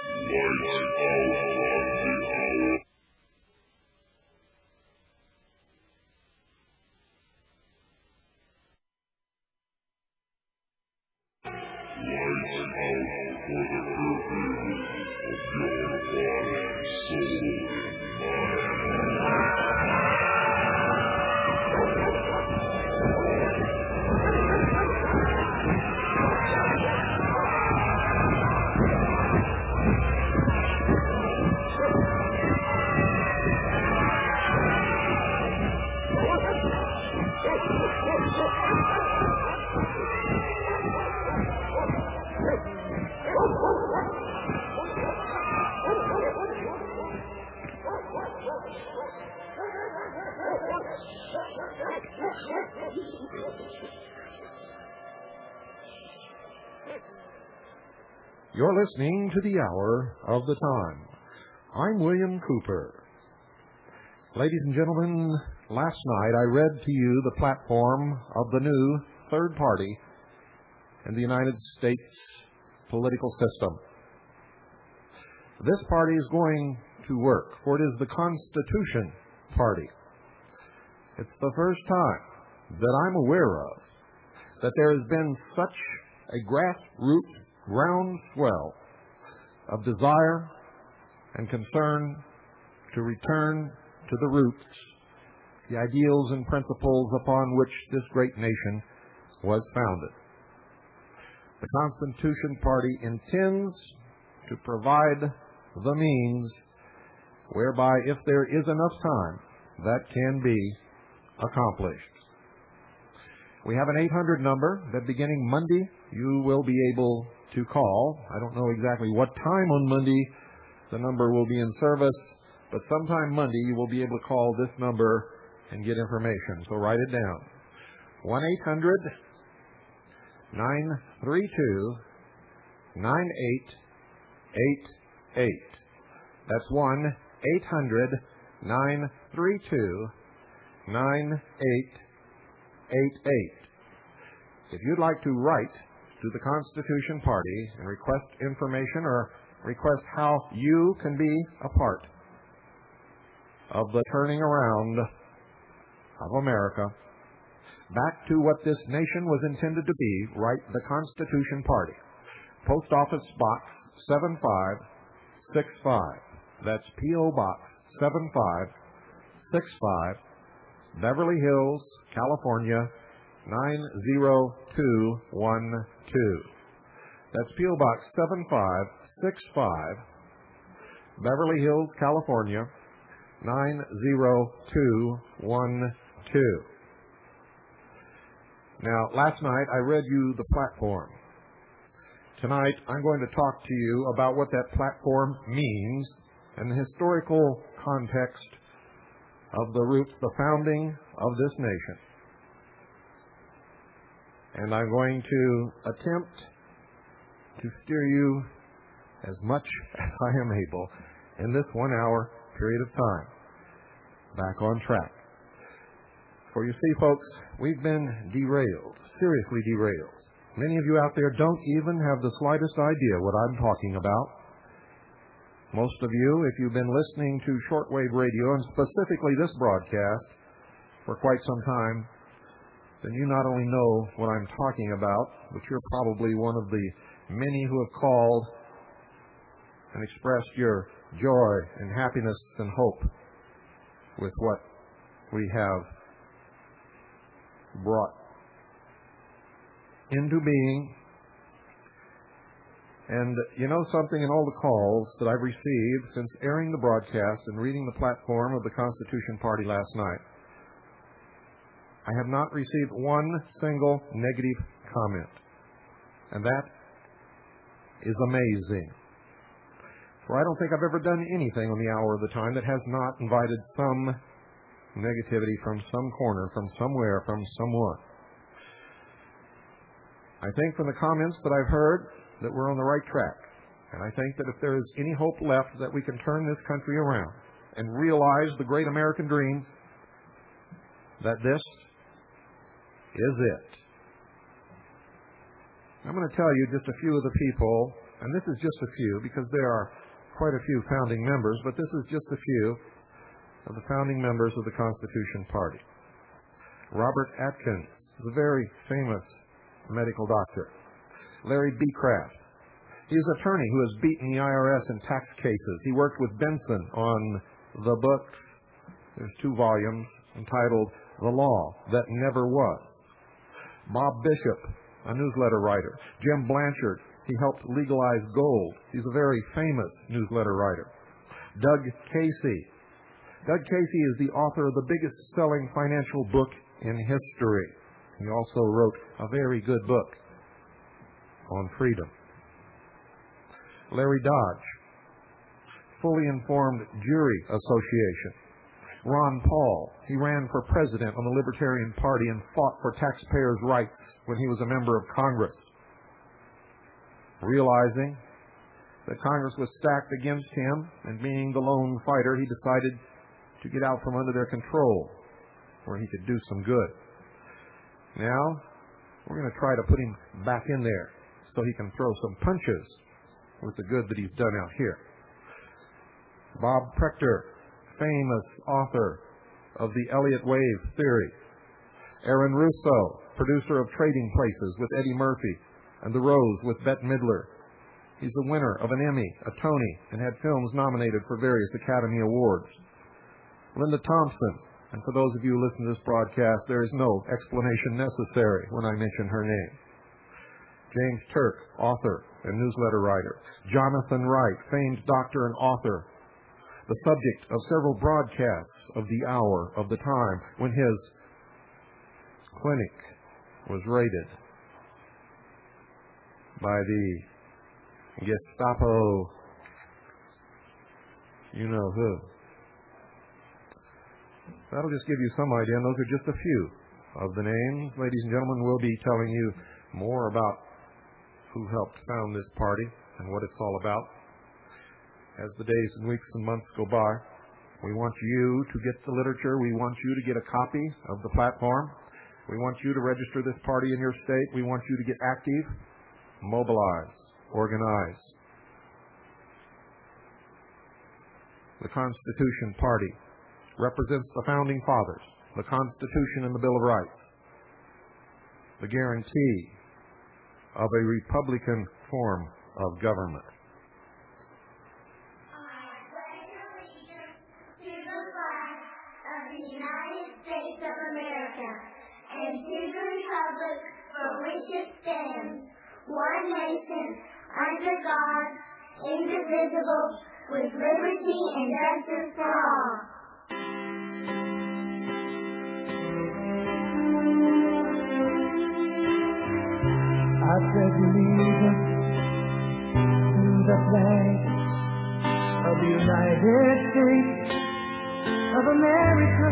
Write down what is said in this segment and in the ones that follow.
You're listening to the Hour of the Time. I'm William Cooper. Ladies and gentlemen, last night I read to you the platform of the new third party in the United States political system. This party is going to work, for it is the Constitution Party. It's the first time that I'm aware of that there has been such a grassroots groundswell of desire and concern to return to the roots, the ideals and principles upon which this great nation was founded. The Constitution Party intends to provide the means whereby, if there is enough time, that can be accomplished. We have an 800 number that beginning Monday you will be able to call. I don't know exactly what time on Monday the number will be in service, but sometime Monday you will be able to call this number and get information. So write it down. 1-800-932-9888. That's 1-800-932-9888. If you'd like to write to the Constitution Party and request information or request how you can be a part of the turning around of America back to what this nation was intended to be, write the Constitution Party. Post Office Box 7565. That's P.O. Box 7565, Beverly Hills, California, 90212. That's P.O. Box 7565, Beverly Hills, California, 90212. Now, last night I read you the platform. Tonight I'm going to talk to you about what that platform means and the historical context of the roots, the founding of this nation. And I'm going to attempt to steer you as much as I am able in this 1 hour period of time back on track. For you see, folks, we've been derailed, seriously derailed. Many of you out there don't even have the slightest idea what I'm talking about. Most of you, if you've been listening to shortwave radio, and specifically this broadcast, for quite some time, then you not only know what I'm talking about, but you're probably one of the many who have called and expressed your joy and happiness and hope with what we have brought into being. And you know something, in all the calls that I've received since airing the broadcast and reading the platform of the Constitution Party last night, I have not received one single negative comment. And that is amazing. For I don't think I've ever done anything on the Hour of the Time that has not invited some negativity from some corner, from somewhere, from someone. I think from the comments that I've heard that we're on the right track. And I think that if there is any hope left that we can turn this country around and realize the great American dream, that this is it. I'm going to tell you just a few of the people And this is just a few, because there are quite a few founding members, but this is just a few of the founding members of the Constitution Party. Robert Atkins is a very famous medical doctor. Larry B. Kraft. He is an attorney who has beaten the IRS in tax cases. He worked with Benson on the books. There's 2 volumes entitled The Law That Never Was. Bob Bishop, a newsletter writer. Jim Blanchard, he helped legalize gold. He's a very famous newsletter writer. Doug Casey. Doug Casey is the author of the biggest selling financial book in history. He also wrote a very good book on freedom. Larry Dodge, Fully Informed Jury Association. Ron Paul, he ran for president on the Libertarian Party and fought for taxpayers' rights when he was a member of Congress. Realizing that Congress was stacked against him, and being the lone fighter, he decided to get out from under their control, where he could do some good. Now, we're going to try to put him back in there so he can throw some punches with the good that he's done out here. Bob Prechter, famous author of the Elliott Wave theory. Aaron Russo, producer of Trading Places with Eddie Murphy and The Rose with Bette Midler. He's the winner of an Emmy, a Tony, and had films nominated for various Academy Awards. Linda Thompson, and for those of you who listen to this broadcast, there is no explanation necessary when I mention her name. James Turk, author and newsletter writer. Jonathan Wright, famed doctor and author, the subject of several broadcasts of the hour of the time when his clinic was raided by the Gestapo, you know who. That'll just give you some idea, and those are just a few of the names. Ladies and gentlemen, we'll be telling you more about who helped found this party and what it's all about as the days and weeks and months go by. We want you to get the literature. We want you to get a copy of the platform. We want you to register this party in your state. We want you to get active, mobilize, organize. The Constitution Party represents the Founding Fathers, the Constitution and the Bill of Rights, the guarantee of a Republican form of government. I pledge allegiance to the flag of the United States of America and to the republic for which it stands, one nation, under God, indivisible, with liberty and justice for all. I pledge allegiance to the flag of the United States of America,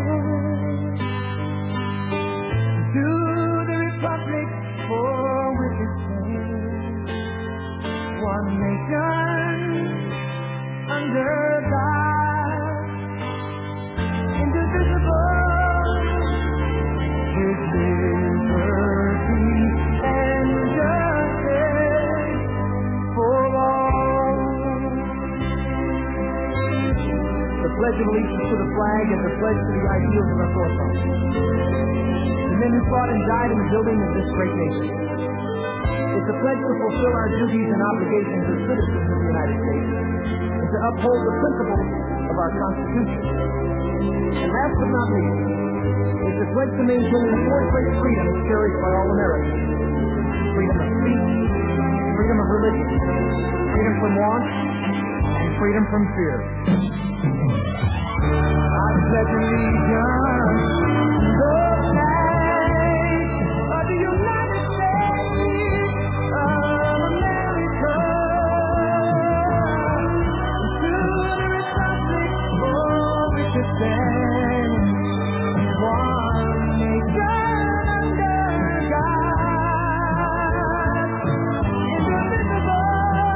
to the republic for which it stands, one nation, under God, indivisible, with liberty and justice for all. The Pledge of Allegiance to the flag is a pledge to the ideals of our forefathers, the men who fought and died in the building of this great nation. It's a pledge to fulfill our duties and obligations as citizens of the United States, and to uphold the principles of our Constitution. And last but not least, it's a pledge to maintain the four great freedoms cherished by all Americans: freedom of speech, freedom of religion, freedom from want, and freedom from fear. I pledge allegiance to the flag of the United States of America, to the republic for which it stands, one nation under God, indivisible,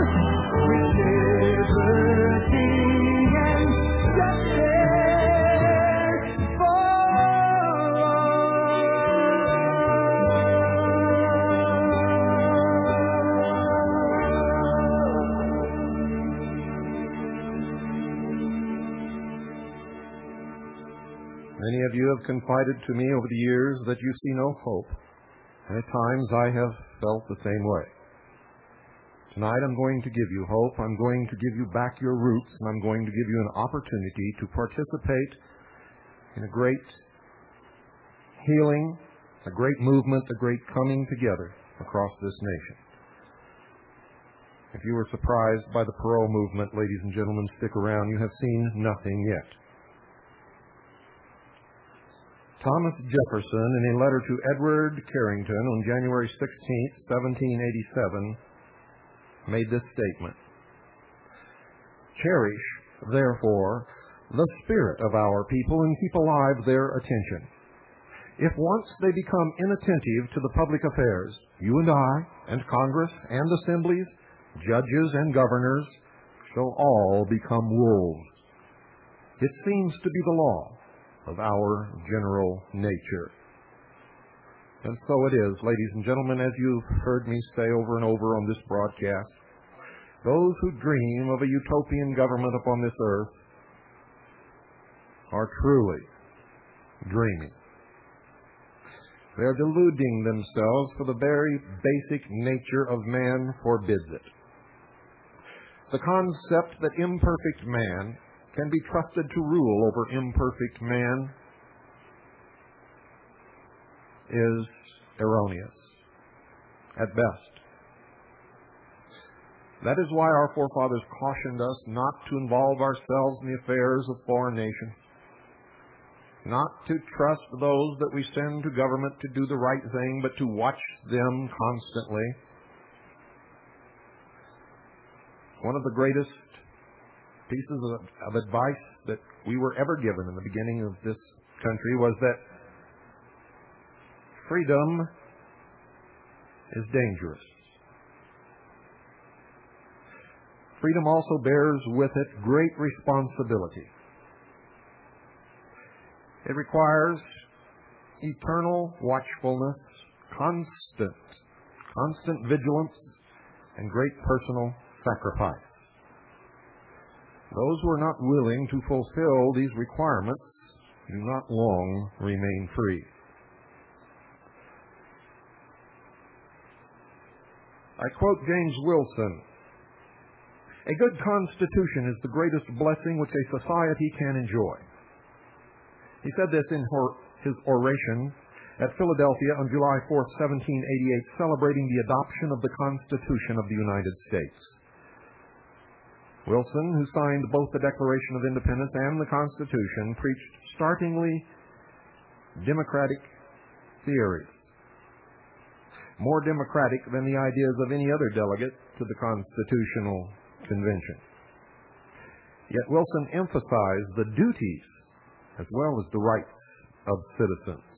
with liberty and justice Many of you have confided to me over the years that you see no hope, and at times I have felt the same way. Tonight I'm going to give you hope. I'm going to give you back your roots, and I'm going to give you an opportunity to participate in a great healing, a great movement, a great coming together across this nation. If you were surprised by the parole movement, ladies and gentlemen, stick around. You have seen nothing yet. Thomas Jefferson, in a letter to Edward Carrington on January 16, 1787, made this statement: "Cherish, therefore, the spirit of our people and keep alive their attention. If once they become inattentive to the public affairs, you and I, and Congress and assemblies, judges and governors, shall all become wolves. It seems to be the law of our general nature." And so it is, ladies and gentlemen, as you've heard me say over and over on this broadcast, those who dream of a utopian government upon this earth are truly dreaming. They are deluding themselves, for the very basic nature of man forbids it. The concept that imperfect man can be trusted to rule over imperfect man is erroneous at best. That is why our forefathers cautioned us not to involve ourselves in the affairs of foreign nations, not to trust those that we send to government to do the right thing, but to watch them constantly. One of the greatest pieces of advice that we were ever given in the beginning of this country was that freedom is dangerous. Freedom also bears with it great responsibility. It requires eternal watchfulness, constant vigilance, and great personal sacrifice. Those who are not willing to fulfill these requirements do not long remain free. I quote James Wilson: "A good constitution is the greatest blessing which a society can enjoy." He said this in his oration at Philadelphia on July 4, 1788, celebrating the adoption of the Constitution of the United States. Wilson, who signed both the Declaration of Independence and the Constitution, preached startlingly democratic theories, more democratic than the ideas of any other delegate to the Constitutional Convention. Yet Wilson emphasized the duties as well as the rights of citizens.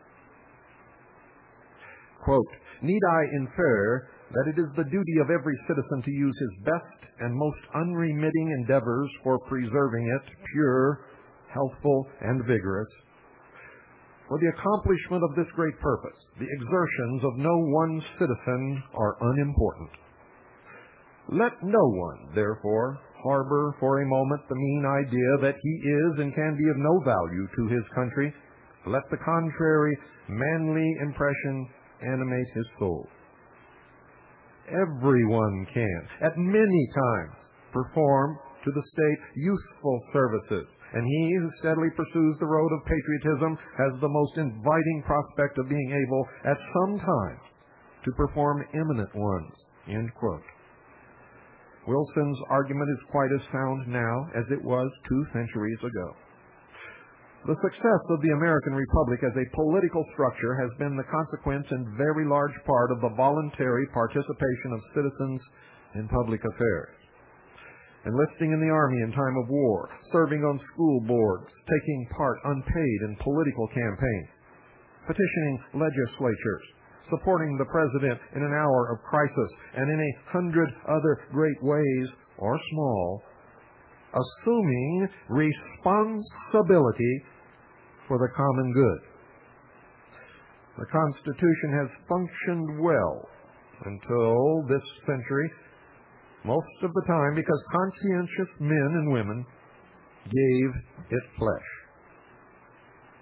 Quote, "Need I infer that it is the duty of every citizen to use his best and most unremitting endeavors for preserving it pure, healthful, and vigorous? For the accomplishment of this great purpose, the exertions of no one citizen are unimportant. Let no one, therefore, harbor for a moment the mean idea that he is and can be of no value to his country. Let the contrary manly impression animate his soul. Everyone can, at many times, perform to the state useful services, and he who steadily pursues the road of patriotism has the most inviting prospect of being able, at some time, to perform eminent ones." End quote. Wilson's argument is quite as sound now as it was 2 centuries ago. The success of the American Republic as a political structure has been the consequence in very large part of the voluntary participation of citizens in public affairs. Enlisting in the Army in time of war, serving on school boards, taking part unpaid in political campaigns, petitioning legislatures, supporting the President in an hour of crisis, and in 100 other great ways, or small, assuming responsibility for the common good. The Constitution has functioned well until this century, most of the time because conscientious men and women gave it flesh.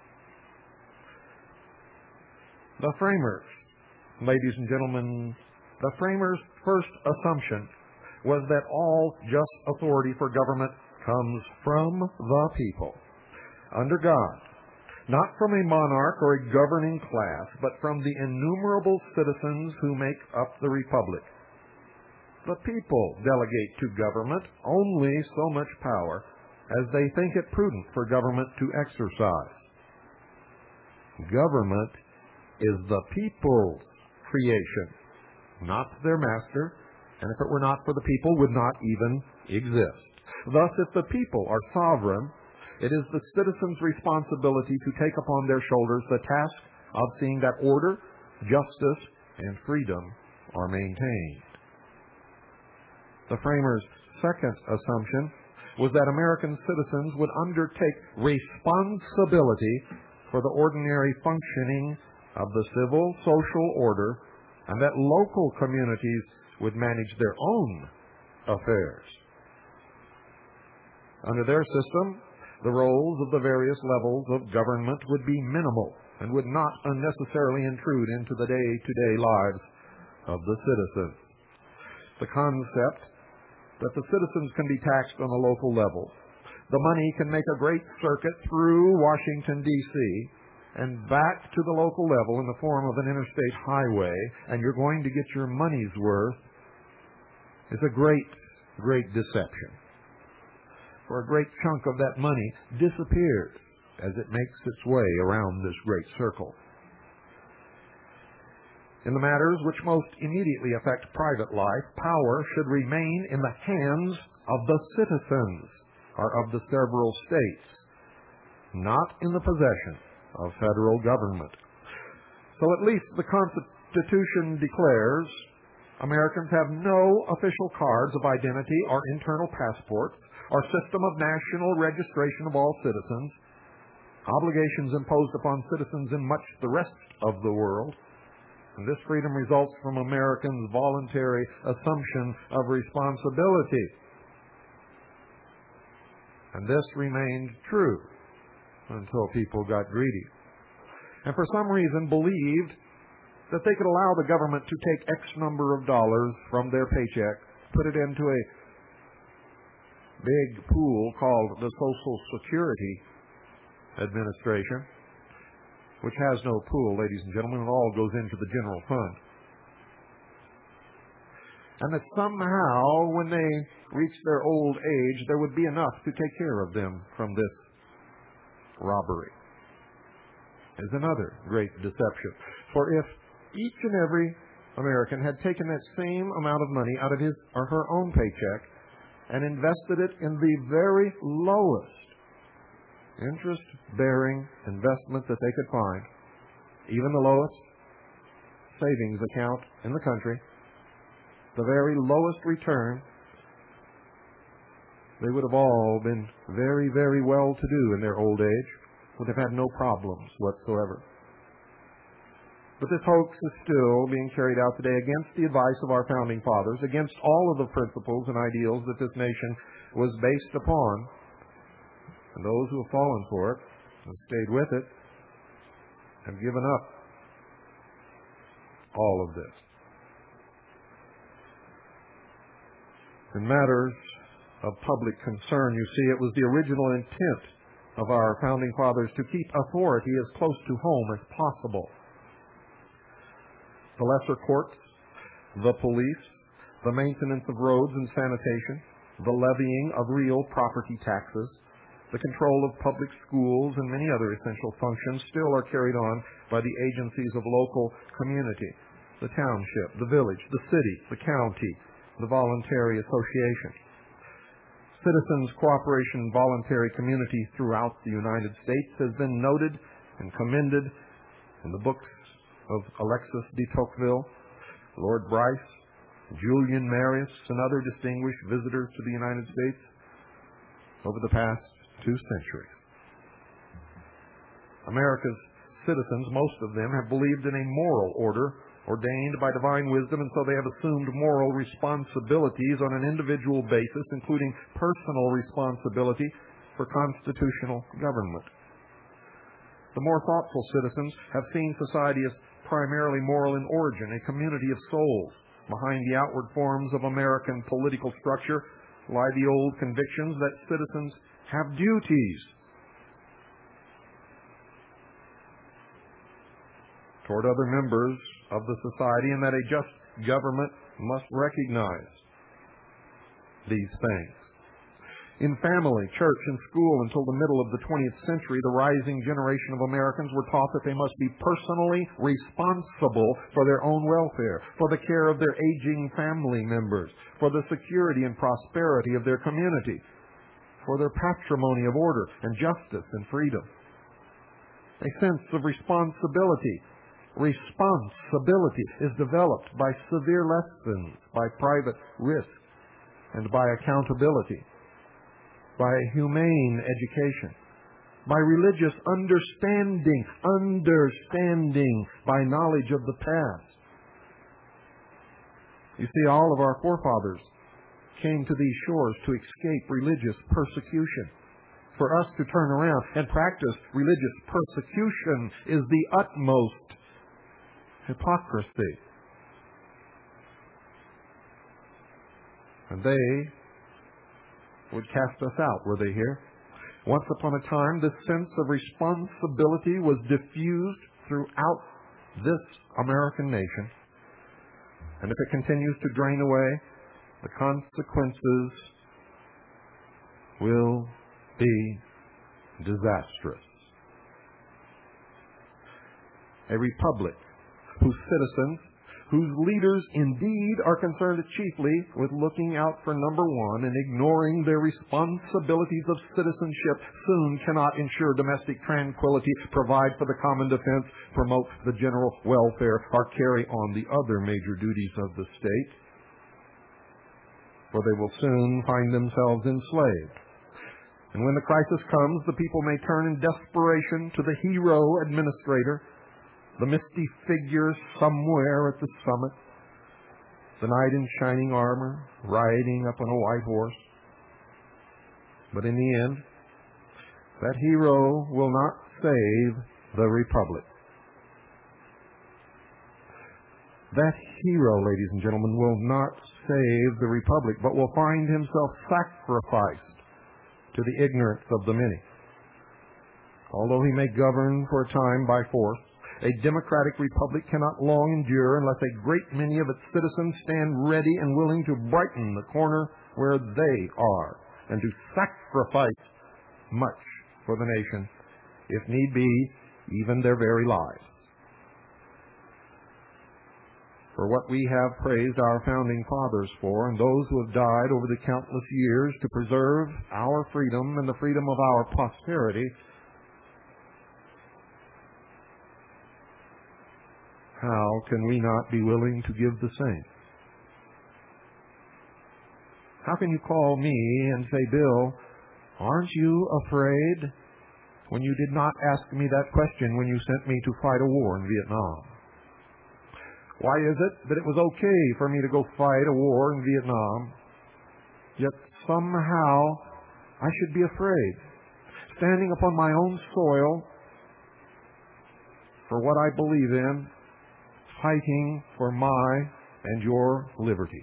The framers, ladies and gentlemen, the framers' first assumption was that all just authority for government comes from the people, under God, not from a monarch or a governing class, but from the innumerable citizens who make up the republic. The people delegate to government only so much power as they think it prudent for government to exercise. Government is the people's creation, not their master, and if it were not for the people, would not even exist. Thus, if the people are sovereign, it is the citizens' responsibility to take upon their shoulders the task of seeing that order, justice, and freedom are maintained. The framers' second assumption was that American citizens would undertake responsibility for the ordinary functioning of the civil social order, and that local communities would manage their own affairs. Under their system, the roles of the various levels of government would be minimal and would not unnecessarily intrude into the day-to-day lives of the citizens. The concept that the citizens can be taxed on a local level, the money can make a great circuit through Washington, D.C., and back to the local level in the form of an interstate highway, and you're going to get your money's worth, is a great, great deception. For a great chunk of that money disappears as it makes its way around this great circle. In the matters which most immediately affect private life, power should remain in the hands of the citizens or of the several states, not in the possession of federal government. So at least the Constitution declares Americans have no official cards of identity or internal passports or system of national registration of all citizens, obligations imposed upon citizens in much the rest of the world. And this freedom results from Americans' voluntary assumption of responsibility. And this remained true until people got greedy, and for some reason believed that they could allow the government to take X number of dollars from their paycheck, put it into a big pool called the Social Security Administration, which has no pool, ladies and gentlemen. It all goes into the general fund. And that somehow, when they reach their old age, there would be enough to take care of them from this robbery. Is another great deception. For if each and every American had taken that same amount of money out of his or her own paycheck and invested it in the very lowest interest-bearing investment that they could find, even the lowest savings account in the country, the very lowest return, they would have all been very, very well-to-do in their old age, would have had no problems whatsoever. But this hoax is still being carried out today against the advice of our founding fathers, against all of the principles and ideals that this nation was based upon. And those who have fallen for it, have stayed with it, have given up all of this. In matters of public concern, you see, it was the original intent of our founding fathers to keep authority as close to home as possible. The lesser courts, the police, the maintenance of roads and sanitation, the levying of real property taxes, the control of public schools, and many other essential functions still are carried on by the agencies of local community, the township, the village, the city, the county, the voluntary association. Citizens' cooperation and voluntary community throughout the United States has been noted and commended in the books of Alexis de Tocqueville, Lord Bryce, Julian Marius, and other distinguished visitors to the United States over the past 2 centuries. America's citizens, most of them, have believed in a moral order ordained by divine wisdom, and so they have assumed moral responsibilities on an individual basis, including personal responsibility for constitutional government. The more thoughtful citizens have seen society as primarily moral in origin, a community of souls. Behind the outward forms of American political structure lie the old convictions that citizens have duties toward other members of the society, and that a just government must recognize these things. In family, church, and school until the middle of the 20th century, the rising generation of Americans were taught that they must be personally responsible for their own welfare, for the care of their aging family members, for the security and prosperity of their community, for their patrimony of order and justice and freedom. A sense of responsibility is developed by severe lessons, by private risk, and by accountability, by humane education, by religious understanding, by knowledge of the past. You see, all of our forefathers came to these shores to escape religious persecution. For us to turn around and practice religious persecution is the utmost hypocrisy. And they would cast us out, were they here? Once upon a time, this sense of responsibility was diffused throughout this American nation. And if it continues to drain away, the consequences will be disastrous. A republic whose citizens, whose leaders indeed are concerned chiefly with looking out for number one and ignoring their responsibilities of citizenship, soon cannot ensure domestic tranquility, provide for the common defense, promote the general welfare, or carry on the other major duties of the state. For they will soon find themselves enslaved. And when the crisis comes, the people may turn in desperation to the hero administrator, the misty figure somewhere at the summit, the knight in shining armor, riding up on a white horse. But in the end, that hero will not save the republic. That hero, ladies and gentlemen, will not save the republic, but will find himself sacrificed to the ignorance of the many. Although he may govern for a time by force, a democratic republic cannot long endure unless a great many of its citizens stand ready and willing to brighten the corner where they are and to sacrifice much for the nation, if need be, even their very lives. For what we have praised our founding fathers for, and those who have died over the countless years to preserve our freedom and the freedom of our posterity, how can we not be willing to give the same? How can you call me and say, Bill, aren't you afraid, when you did not ask me that question when you sent me to fight a war in Vietnam? Why is it that it was okay for me to go fight a war in Vietnam, yet somehow I should be afraid, standing upon my own soil for what I believe in, fighting for my and your liberty?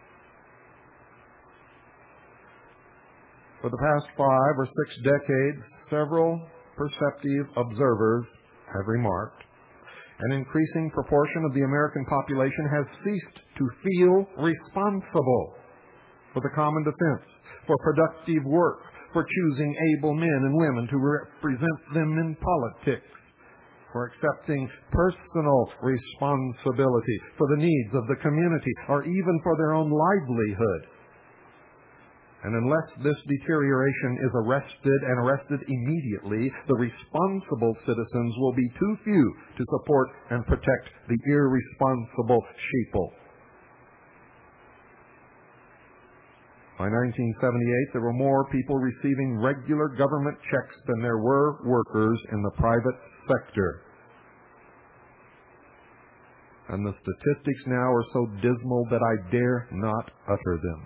For the past 5 or 6 decades, several perceptive observers have remarked an increasing proportion of the American population has ceased to feel responsible for the common defense, for productive work, for choosing able men and women to represent them in politics, for accepting personal responsibility for the needs of the community, or even for their own livelihood. And unless this deterioration is arrested immediately, the responsible citizens will be too few to support and protect the irresponsible sheeple. By 1978, there were more people receiving regular government checks than there were workers in the private sector. And the statistics now are so dismal that I dare not utter them.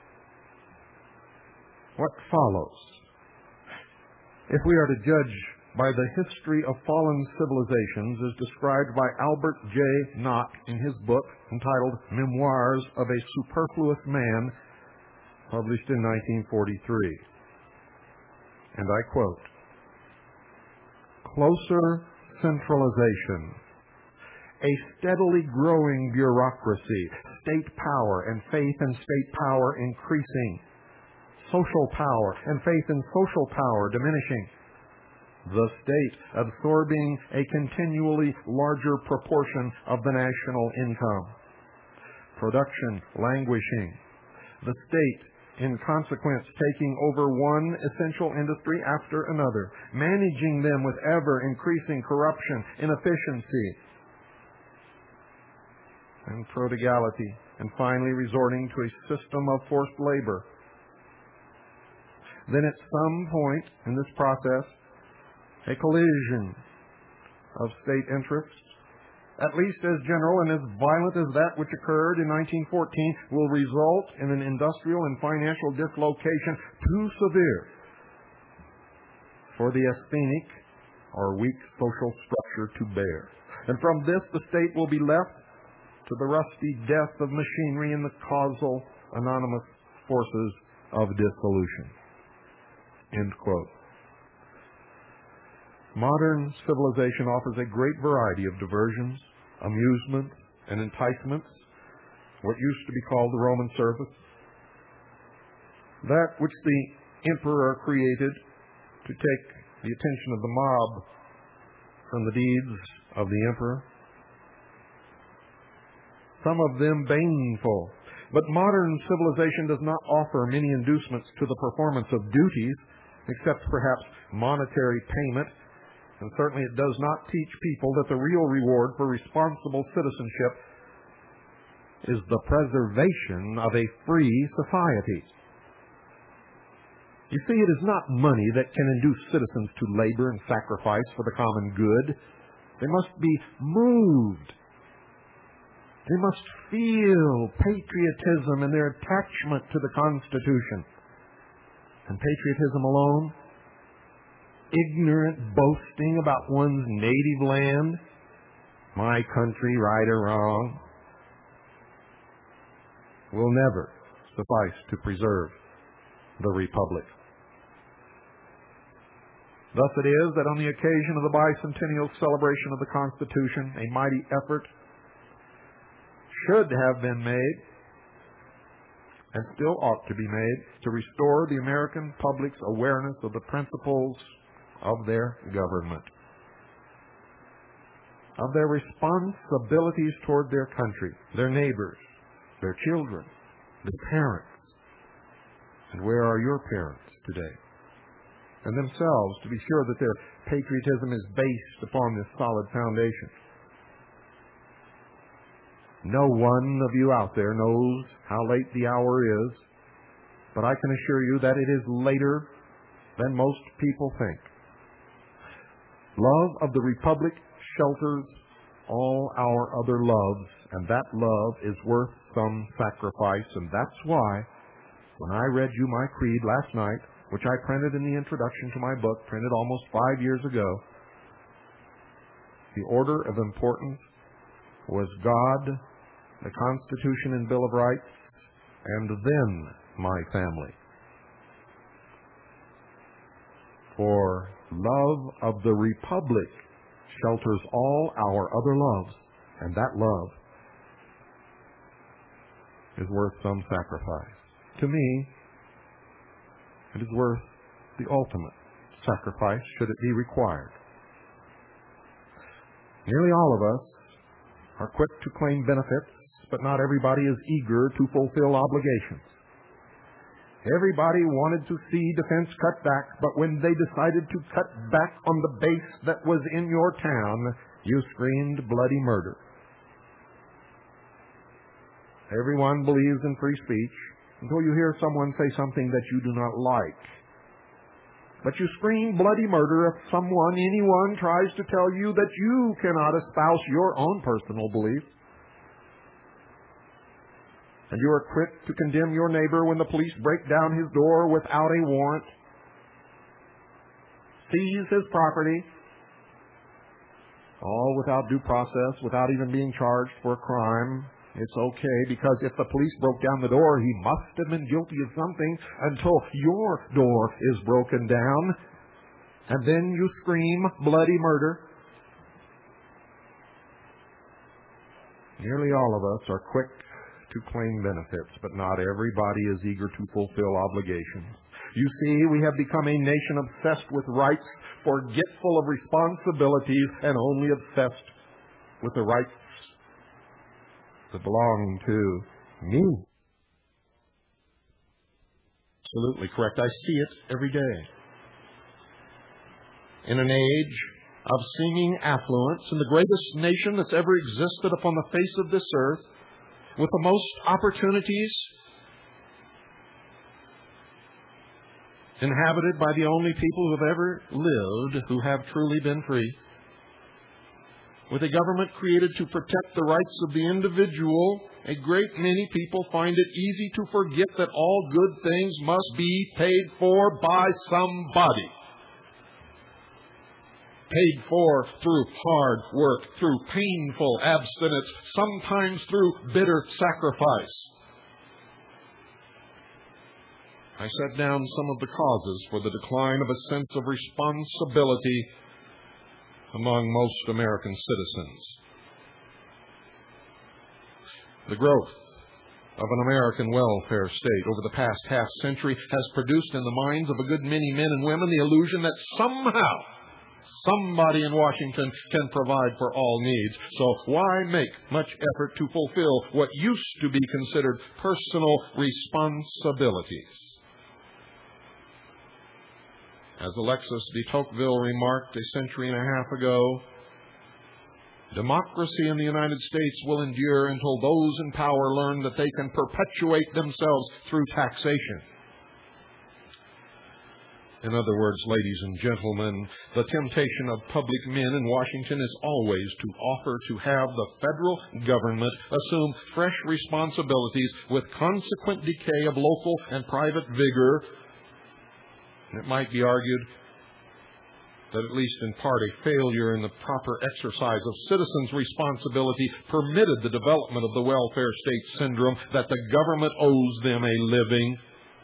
What follows? If we are to judge by the history of fallen civilizations is described by Albert J. Nock in his book entitled Memoirs of a Superfluous Man, published in 1943. And I quote, "Closer centralization, a steadily growing bureaucracy, state power and faith in state power increasing, social power and faith in social power diminishing, the state absorbing a continually larger proportion of the national income, production languishing, the state in consequence taking over one essential industry after another, managing them with ever-increasing corruption, inefficiency, and prodigality, and finally resorting to a system of forced labor. Then at some point in this process, a collision of state interests, at least as general and as violent as that which occurred in 1914, will result in an industrial and financial dislocation too severe for the asthenic or weak social structure to bear. And from this, the state will be left to the rusty death of machinery and the causal anonymous forces of dissolution." End quote. Modern civilization offers a great variety of diversions, amusements, and enticements, what used to be called the Roman service. That which the emperor created to take the attention of the mob from the deeds of the emperor. Some of them baneful. But modern civilization does not offer many inducements to the performance of duties, except perhaps monetary payment. And certainly it does not teach people that the real reward for responsible citizenship is the preservation of a free society. You see, it is not money that can induce citizens to labor and sacrifice for the common good. They must be moved. They must feel patriotism and their attachment to the Constitution. And patriotism alone, ignorant boasting about one's native land, my country, right or wrong, will never suffice to preserve the Republic. Thus it is that on the occasion of the bicentennial celebration of the Constitution, a mighty effort should have been made, and still ought to be made, to restore the American public's awareness of the principles of their government, of their responsibilities toward their country, their neighbors, their children, their parents. And where are your parents today? And themselves, to be sure that their patriotism is based upon this solid foundation. No one of you out there knows how late the hour is, but I can assure you that it is later than most people think. Love of the Republic shelters all our other loves, and that love is worth some sacrifice, and that's why when I read you my creed last night, which I printed in the introduction to my book, printed almost 5 years ago, the order of importance was God, the Constitution and Bill of Rights, and then my family. For love of the Republic shelters all our other loves, and that love is worth some sacrifice. To me, it is worth the ultimate sacrifice, should it be required. Nearly all of us are quick to claim benefits, but not everybody is eager to fulfill obligations. Everybody wanted to see defense cut back, but when they decided to cut back on the base that was in your town, you screamed bloody murder. Everyone believes in free speech until you hear someone say something that you do not like. But you scream bloody murder if anyone tries to tell you that you cannot espouse your own personal beliefs. And you are quick to condemn your neighbor when the police break down his door without a warrant. seize his property, all without due process, without even being charged for a crime. It's okay, because if the police broke down the door, he must have been guilty of something until your door is broken down. And then you scream bloody murder. Nearly all of us are quick to claim benefits, but not everybody is eager to fulfill obligations. You see, we have become a nation obsessed with rights, forgetful of responsibilities, and only obsessed with the rights that belong to me. Absolutely correct. I see it every day. In an age of seeming affluence, in the greatest nation that's ever existed upon the face of this earth, with the most opportunities, inhabited by the only people who have ever lived who have truly been free, with a government created to protect the rights of the individual, a great many people find it easy to forget that all good things must be paid for by somebody. Paid for through hard work, through painful abstinence, sometimes through bitter sacrifice. I set down some of the causes for the decline of a sense of responsibility among most American citizens. The growth of an American welfare state over the past half-century has produced in the minds of a good many men and women the illusion that somehow somebody in Washington can provide for all needs. So why make much effort to fulfill what used to be considered personal responsibilities? As Alexis de Tocqueville remarked a century and a half ago, democracy in the United States will endure until those in power learn that they can perpetuate themselves through taxation. In other words, ladies and gentlemen, the temptation of public men in Washington is always to offer to have the federal government assume fresh responsibilities with consequent decay of local and private vigor. It might be argued that at least in part a failure in the proper exercise of citizens' responsibility permitted the development of the welfare state syndrome, that the government owes them a living.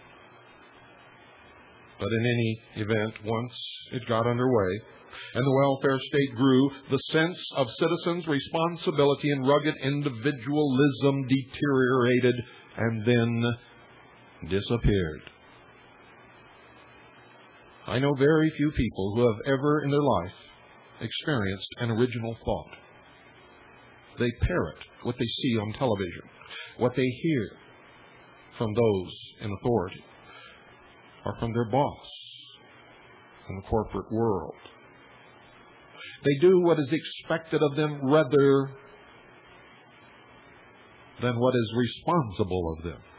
But in any event, once it got underway and the welfare state grew, the sense of citizens' responsibility and rugged individualism deteriorated and then disappeared. I know very few people who have ever in their life experienced an original thought. They parrot what they see on television, what they hear from those in authority, or from their boss in the corporate world. They do what is expected of them rather than what is responsible of them.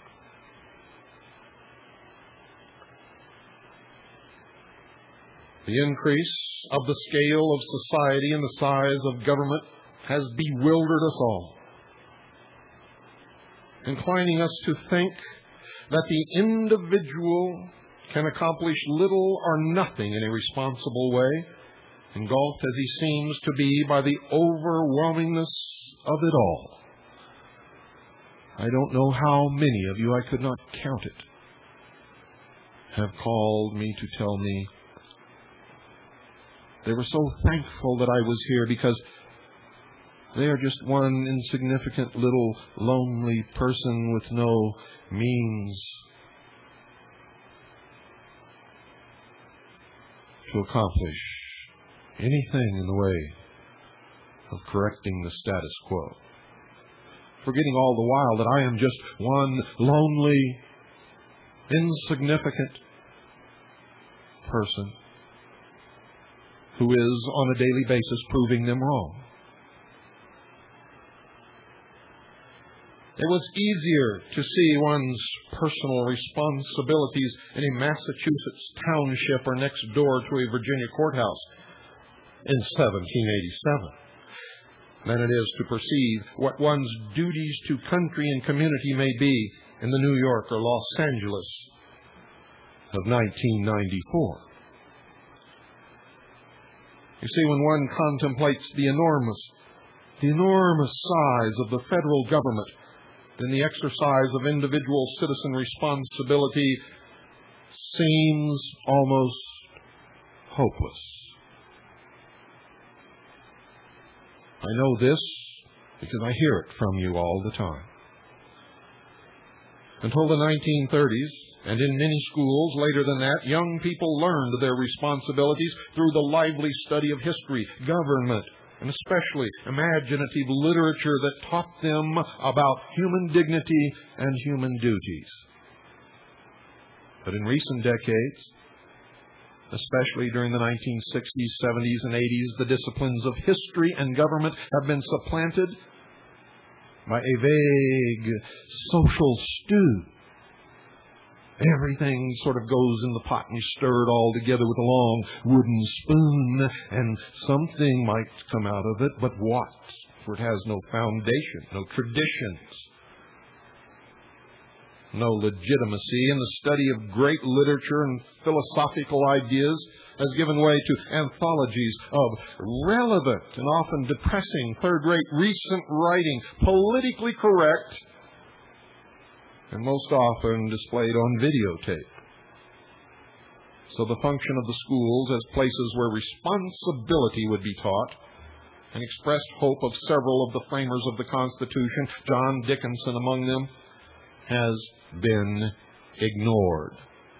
The increase of the scale of society and the size of government has bewildered us all, inclining us to think that the individual can accomplish little or nothing in a responsible way, engulfed as he seems to be by the overwhelmingness of it all. I don't know how many of you, I could not count it, have called me to tell me they were so thankful that I was here because they are just one insignificant little lonely person with no means to accomplish anything in the way of correcting the status quo. Forgetting all the while that I am just one lonely, insignificant person who is on a daily basis proving them wrong. It was easier to see one's personal responsibilities in a Massachusetts township or next door to a Virginia courthouse in 1787 than it is to perceive what one's duties to country and community may be in the New York or Los Angeles of 1994. You see, when one contemplates the enormous size of the federal government, then the exercise of individual citizen responsibility seems almost hopeless. I know this because I hear it from you all the time. Until the 1930s, and in many schools later than that, young people learned their responsibilities through the lively study of history, government, and especially imaginative literature that taught them about human dignity and human duties. But in recent decades, especially during the 1960s, 70s, and 80s, the disciplines of history and government have been supplanted by a vague social stew. Everything sort of goes in the pot and you stir it all together with a long wooden spoon, and something might come out of it, but what? For it has no foundation, no traditions, no legitimacy, and the study of great literature and philosophical ideas has given way to anthologies of relevant and often depressing third-rate recent writing, politically correct, and most often displayed on videotape. So the function of the schools as places where responsibility would be taught, and expressed hope of several of the framers of the Constitution, John Dickinson among them, has been ignored.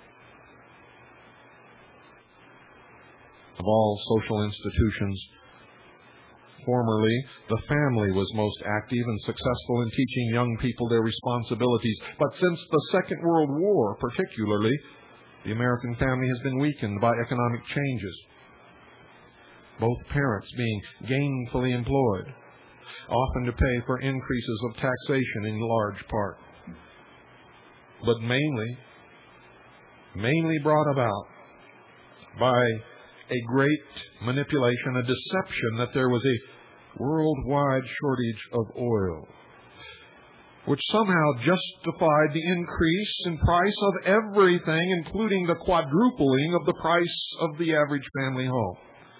Of all social institutions, formerly, the family was most active and successful in teaching young people their responsibilities. But since the Second World War, particularly, the American family has been weakened by economic changes. Both parents being gainfully employed, often to pay for increases of taxation in large part. But mainly brought about by a great manipulation, a deception that there was a worldwide shortage of oil, which somehow justified the increase in price of everything, including the quadrupling of the price of the average family home,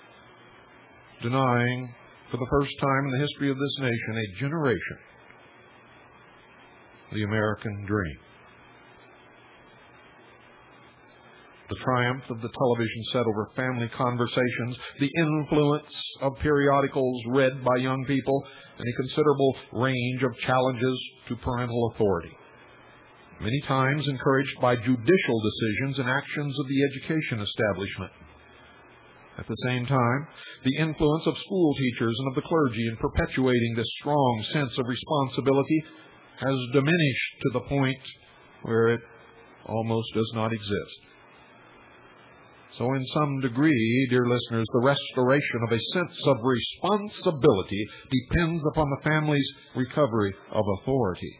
denying for the first time in the history of this nation a generation the American dream. The triumph of the television set over family conversations, the influence of periodicals read by young people, and a considerable range of challenges to parental authority, many times encouraged by judicial decisions and actions of the education establishment. At the same time, the influence of school teachers and of the clergy in perpetuating this strong sense of responsibility has diminished to the point where it almost does not exist. So in some degree, dear listeners, the restoration of a sense of responsibility depends upon the family's recovery of authority.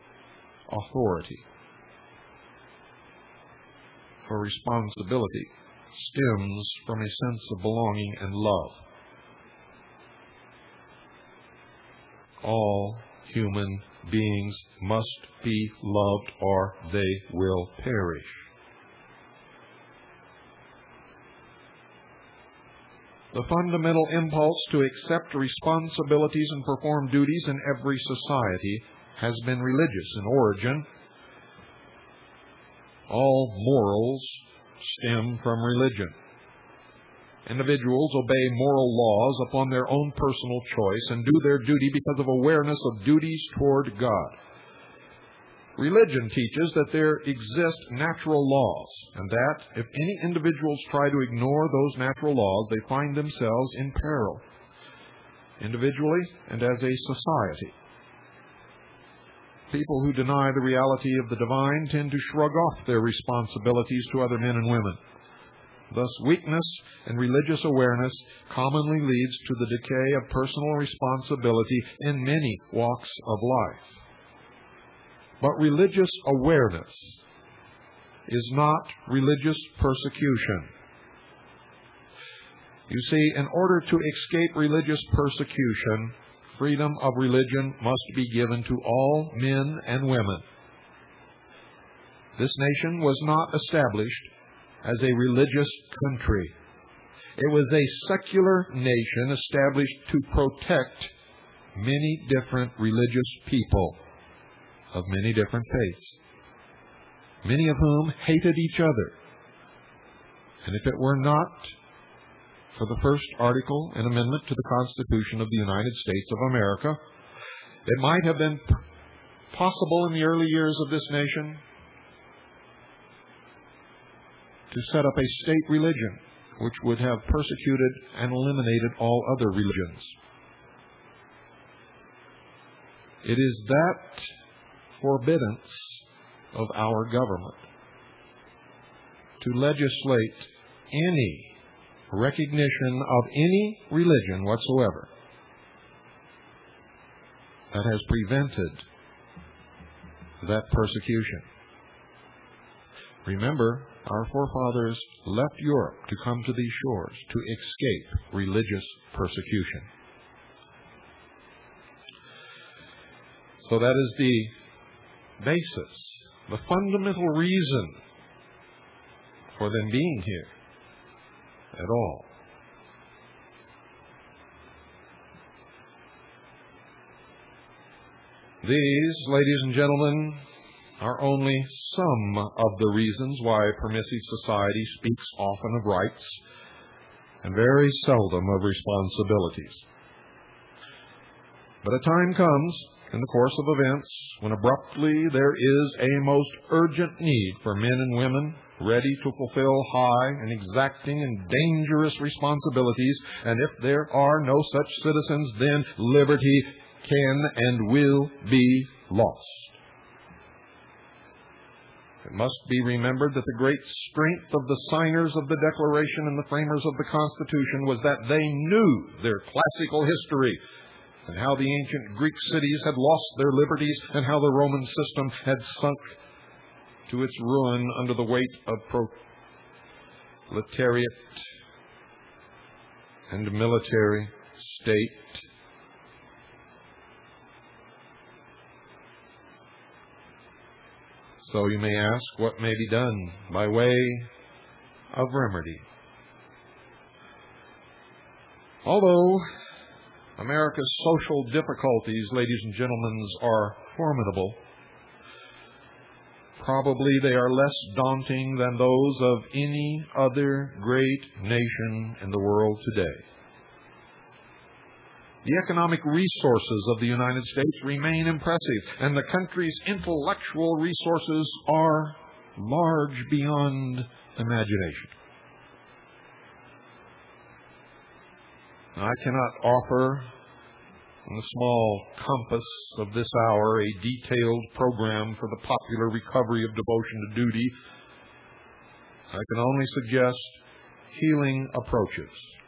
For responsibility stems from a sense of belonging and love. All human beings must be loved or they will perish. The fundamental impulse to accept responsibilities and perform duties in every society has been religious in origin. All morals stem from religion. Individuals obey moral laws upon their own personal choice and do their duty because of awareness of duties toward God. Religion teaches that there exist natural laws, and that if any individuals try to ignore those natural laws, they find themselves in peril, individually and as a society. People who deny the reality of the divine tend to shrug off their responsibilities to other men and women. Thus, weakness in religious awareness commonly leads to the decay of personal responsibility in many walks of life. But religious awareness is not religious persecution. You see, in order to escape religious persecution, freedom of religion must be given to all men and women. This nation was not established as a religious country. It was a secular nation established to protect many different religious people of many different faiths, many of whom hated each other. And if it were not for the first article and amendment to the Constitution of the United States of America, it might have been possible in the early years of this nation to set up a state religion which would have persecuted and eliminated all other religions. It is that forbiddance of our government to legislate any recognition of any religion whatsoever that has prevented that persecution. Remember, our forefathers left Europe to come to these shores to escape religious persecution. So that is the basis, the fundamental reason for them being here at all. These, ladies and gentlemen, are only some of the reasons why permissive society speaks often of rights and very seldom of responsibilities. But a time comes in the course of events when abruptly there is a most urgent need for men and women ready to fulfill high and exacting and dangerous responsibilities, and if there are no such citizens, then liberty can and will be lost. It must be remembered that the great strength of the signers of the Declaration and the framers of the Constitution was that they knew their classical history and how the ancient Greek cities had lost their liberties and how the Roman system had sunk to its ruin under the weight of proletariat and military state. So you may ask, what may be done by way of remedy? Although America's social difficulties, ladies and gentlemen, are formidable, probably they are less daunting than those of any other great nation in the world today. The economic resources of the United States remain impressive, and the country's intellectual resources are large beyond imagination. I cannot offer, in the small compass of this hour, a detailed program for the popular recovery of devotion to duty. I can only suggest healing approaches.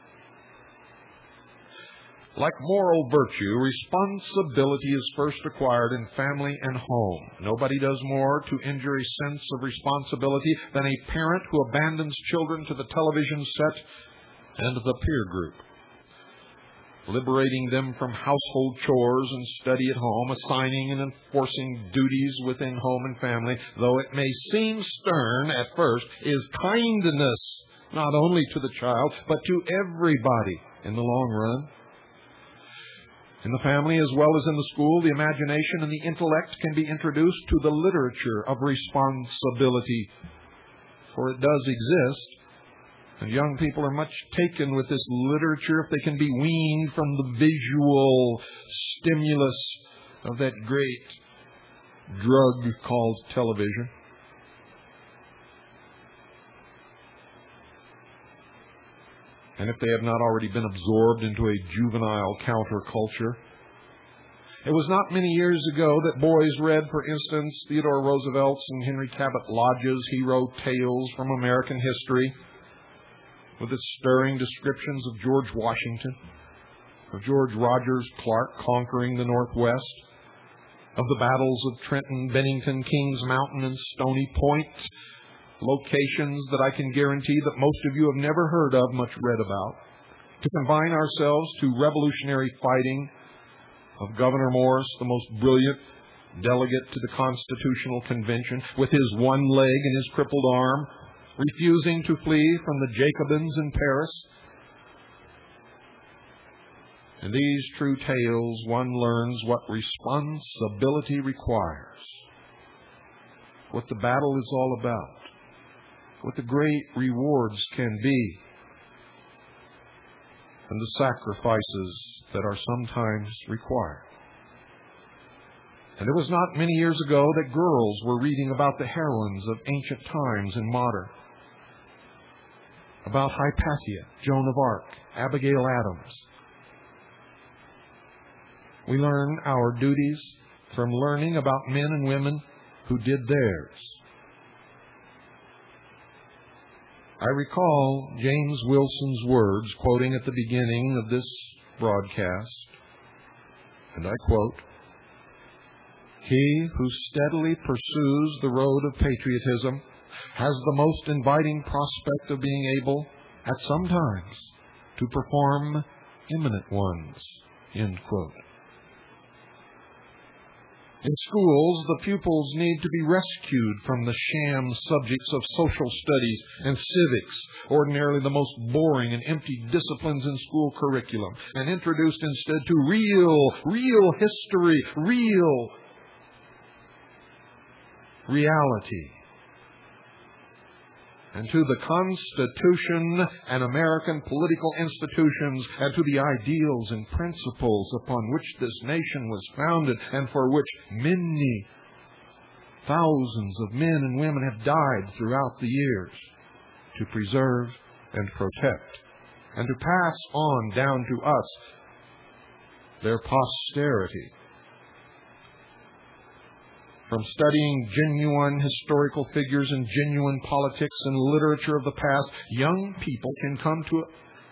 Like moral virtue, responsibility is first acquired in family and home. Nobody does more to injure a sense of responsibility than a parent who abandons children to the television set and the peer group. Liberating them from household chores and study at home, assigning and enforcing duties within home and family, though it may seem stern at first, is kindness not only to the child, but to everybody in the long run. In the family as well as in the school, the imagination and the intellect can be introduced to the literature of responsibility, for it does exist. And young people are much taken with this literature if they can be weaned from the visual stimulus of that great drug called television. And if they have not already been absorbed into a juvenile counterculture. It was not many years ago that boys read, for instance, Theodore Roosevelt's and Henry Cabot Lodge's hero tales from American history, with its stirring descriptions of George Washington, of George Rogers Clark conquering the Northwest, of the battles of Trenton, Bennington, Kings Mountain, and Stony Point, locations that I can guarantee that most of you have never heard of, much read about, to confine ourselves to revolutionary fighting of Governor Morris, the most brilliant delegate to the Constitutional Convention, with his one leg and his crippled arm, refusing to flee from the Jacobins in Paris, In these true tales, one learns what responsibility requires, what the battle is all about, what the great rewards can be, and the sacrifices that are sometimes required. And it was not many years ago that girls were reading about the heroines of ancient times and modern, about Hypatia, Joan of Arc, Abigail Adams. We learn our duties from learning about men and women who did theirs. I recall James Wilson's words, quoting at the beginning of this broadcast, and I quote, "He who steadily pursues the road of patriotism has the most inviting prospect of being able, at some times, to perform eminent ones." End quote. In schools, the pupils need to be rescued from the sham subjects of social studies and civics, ordinarily the most boring and empty disciplines in school curriculum, and introduced instead to real history, real reality, and to the Constitution and American political institutions, and to the ideals and principles upon which this nation was founded, and for which many thousands of men and women have died throughout the years, to preserve and protect, and to pass on down to us, their posterity. From studying genuine historical figures and genuine politics and literature of the past, young people can come to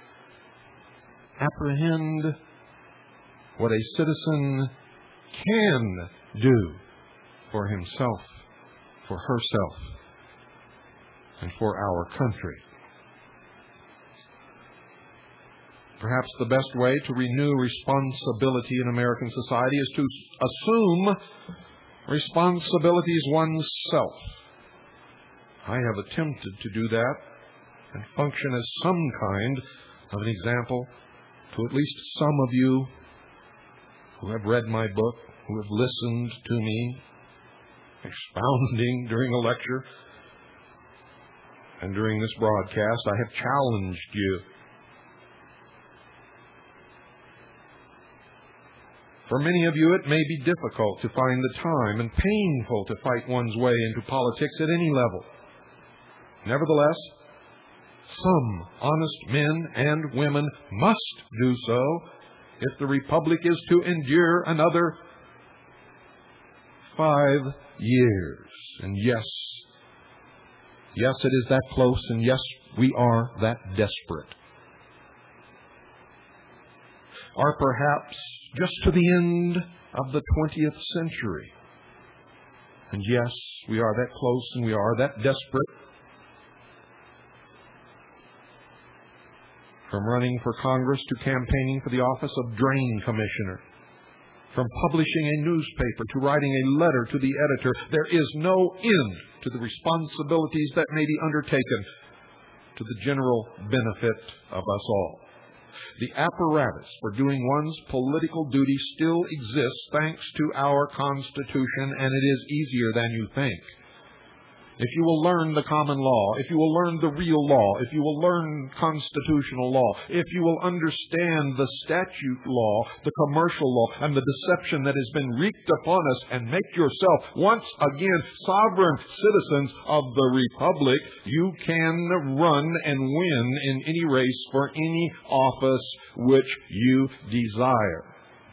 apprehend what a citizen can do for himself, for herself, and for our country. Perhaps the best way to renew responsibility in American society is to assume responsibilities oneself. I have attempted to do that and function as some kind of an example to at least some of you who have read my book, who have listened to me expounding during a lecture and during this broadcast. I have challenged you. For many of you, it may be difficult to find the time and painful to fight one's way into politics at any level. Nevertheless, some honest men and women must do so if the Republic is to endure another 5 years. And yes, it is that close, and yes, we are that desperate. Or perhaps just to the end of the 20th century. And yes, we are that close and we are that desperate. From running for Congress to campaigning for the office of Drain Commissioner, from publishing a newspaper to writing a letter to the editor, there is no end to the responsibilities that may be undertaken to the general benefit of us all. The apparatus for doing one's political duty still exists thanks to our Constitution, and it is easier than you think. If you will learn the common law, if you will learn the real law, if you will learn constitutional law, if you will understand the statute law, the commercial law, and the deception that has been wreaked upon us, and make yourself once again sovereign citizens of the Republic, you can run and win in any race for any office which you desire.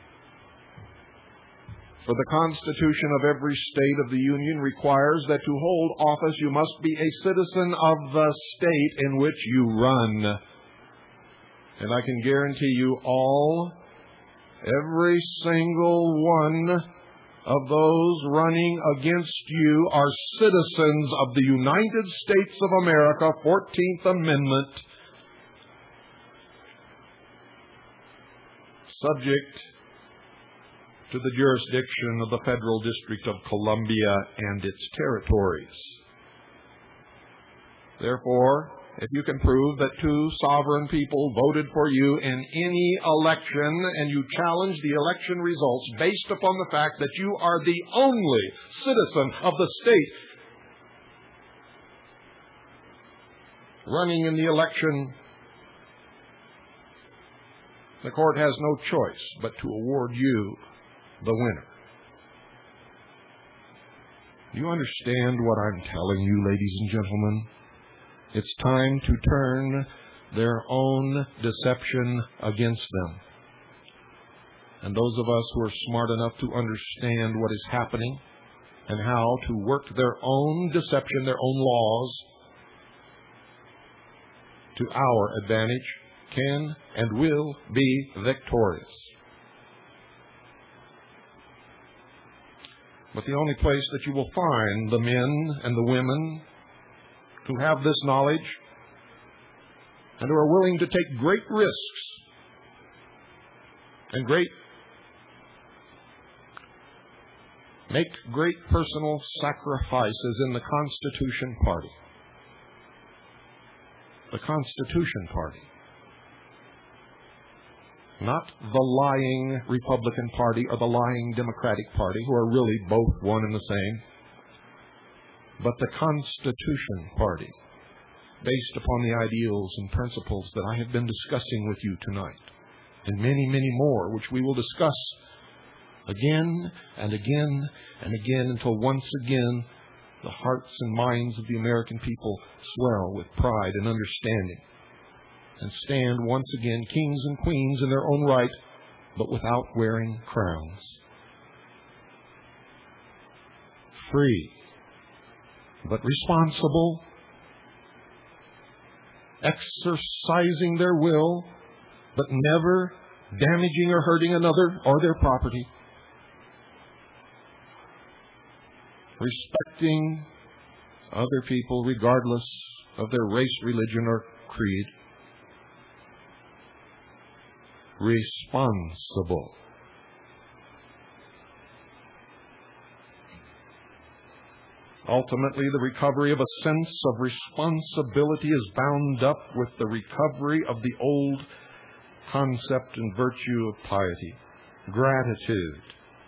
For the Constitution of every state of the Union requires that to hold office you must be a citizen of the state in which you run. And I can guarantee you all, every single one of those running against you are citizens of the United States of America, 14th Amendment, subject to the jurisdiction of the Federal District of Columbia and its territories. Therefore, if you can prove that two sovereign people voted for you in any election and you challenge the election results based upon the fact that you are the only citizen of the state running in the election, the court has no choice but to award you the winner. Do you understand what I'm telling you, ladies and gentlemen? It's time to turn their own deception against them. And those of us who are smart enough to understand what is happening and how to work their own deception, their own laws, to our advantage, can and will be victorious. But the only place that you will find the men and the women who have this knowledge and who are willing to take great risks and make great personal sacrifices in the Constitution Party. The Constitution Party. Not the lying Republican Party or the lying Democratic Party, who are really both one and the same, but the Constitution Party, based upon the ideals and principles that I have been discussing with you tonight, and many, many more, which we will discuss again and again and again until once again the hearts and minds of the American people swell with pride and understanding and stand once again kings and queens in their own right, but without wearing crowns. Free, but responsible, exercising their will, but never damaging or hurting another or their property. Respecting other people regardless of their race, religion, or creed. Responsible. Ultimately, the recovery of a sense of responsibility is bound up with the recovery of the old concept and virtue of piety. Gratitude.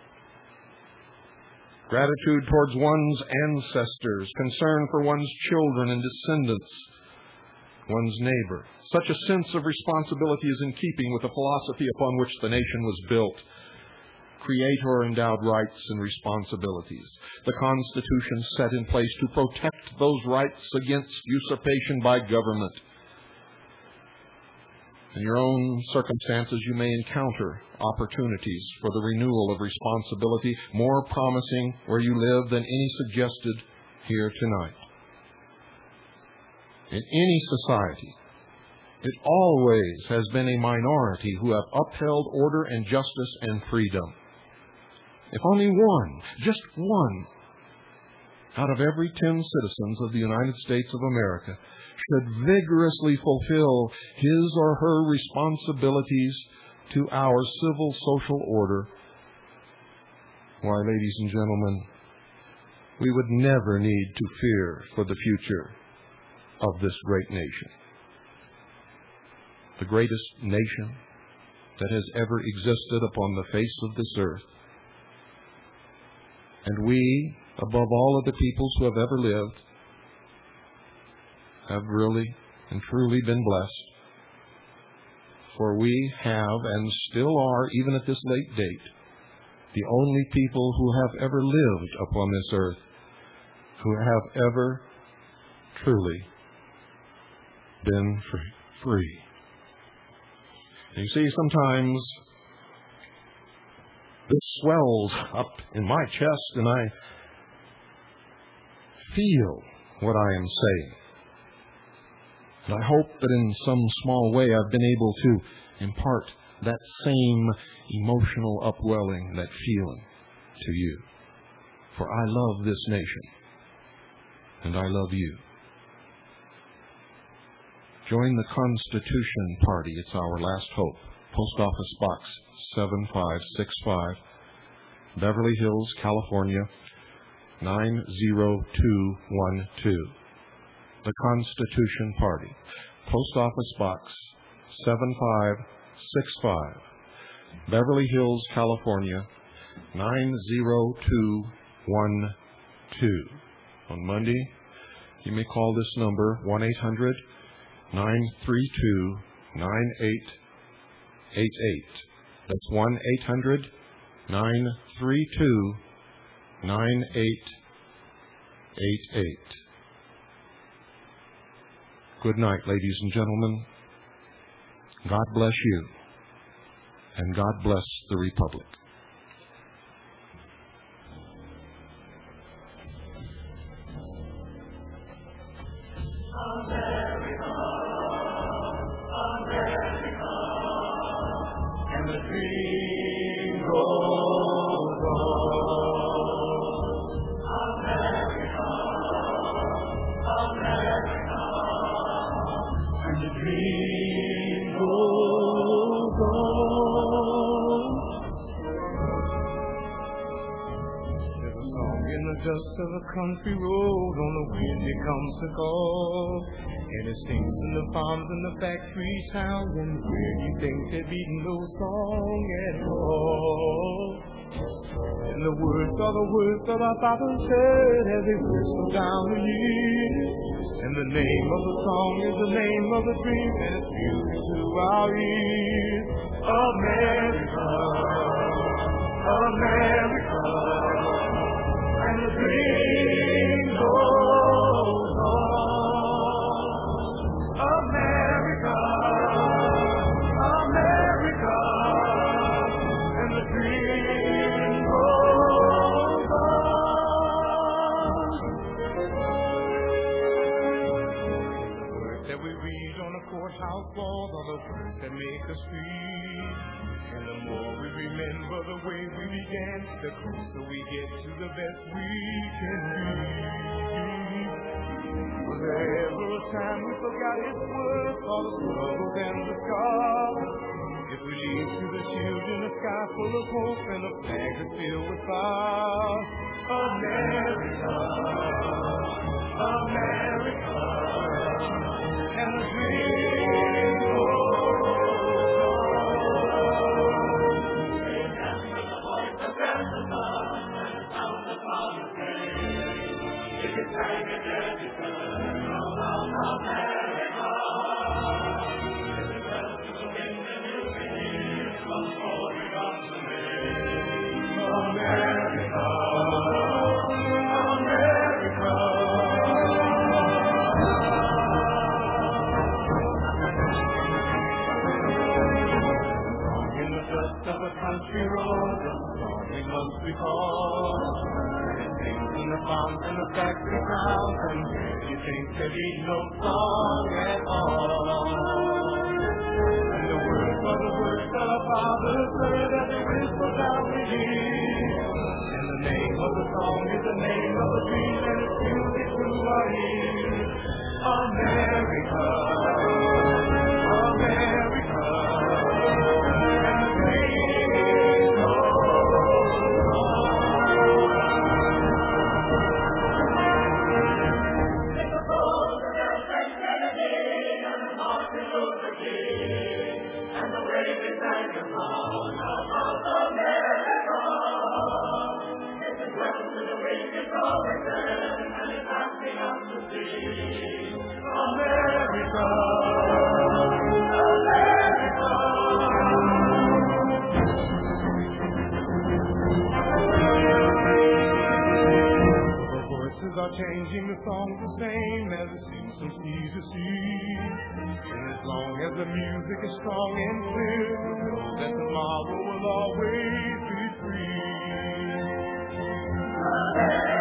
Gratitude towards one's ancestors, concern for one's children and descendants, one's neighbor. Such a sense of responsibility is in keeping with the philosophy upon which the nation was built. Creator-endowed rights and responsibilities. The Constitution set in place to protect those rights against usurpation by government. In your own circumstances, you may encounter opportunities for the renewal of responsibility more promising where you live than any suggested here tonight. In any society, it always has been a minority who have upheld order and justice and freedom. If only one, just one, out of every 10 citizens of the United States of America should vigorously fulfill his or her responsibilities to our civil social order, why, ladies and gentlemen, we would never need to fear for the future of this great nation. The greatest nation that has ever existed upon the face of this earth. And we, above all of the peoples who have ever lived, have really and truly been blessed. For we have and still are, even at this late date, the only people who have ever lived upon this earth who have ever truly been free. You see, sometimes this swells up in my chest and I feel what I am saying. And I hope that in some small way I've been able to impart that same emotional upwelling, that feeling to you. For I love this nation, and I love you. Join the Constitution Party. It's our last hope. Post Office Box 7565, Beverly Hills, California, 90212. the Constitution Party. Post Office Box 7565, Beverly Hills, California 90212. On Monday, you may call this number 1-800-932-9888. That's 1-800-932-9888. Good night, ladies and gentlemen. God bless you, and God bless the Republic. America, America, and the dream goes on. America, America, and the dream goes on. There's a song in the dust of a country road, on the wind it comes to call. And it sings in the farms and the factory towns, and where you think there be no song at all. And the words are the words that our fathers said as they whistle down the years. And the name of the song is the name of the dream, and it's music to our ears. America, America, and the dream goes on. America, America, and the dream goes on. The words that we read on the courthouse walls are the words that make us free. And the more we remember the way we began, the closer we get to the best we can be. Was there ever a time we forgot its worth, all the struggles and the scars? If we leave to the children a sky full of hope and a flag that's filled with fire. America, America, and the dream goes on. Remember the voice of Jessica and the sound upon the street. If you sang it, Jessica, from America. If it fell to the wind and you believe, from falling on the name. America, America. In the dust of a country road, the song we must recall. And it sings in the farms and the factory towns, and you think there be no song at all. And the words are the words that our fathers said as they whisper down the years. And the name of the song is the name of the dream, and it's music to our ears. America, America, and the dream goes on. It's the Roosevelt and Kennedy and the Martin Luther King and the way we sang the song about America. It's a welcome to the wicked Robertson, and it's asking us to see America, America. The voices are changing, the song's the same as it seems from sea to sea. And as long as the music is strong and clear, we know that tomorrow will always be free.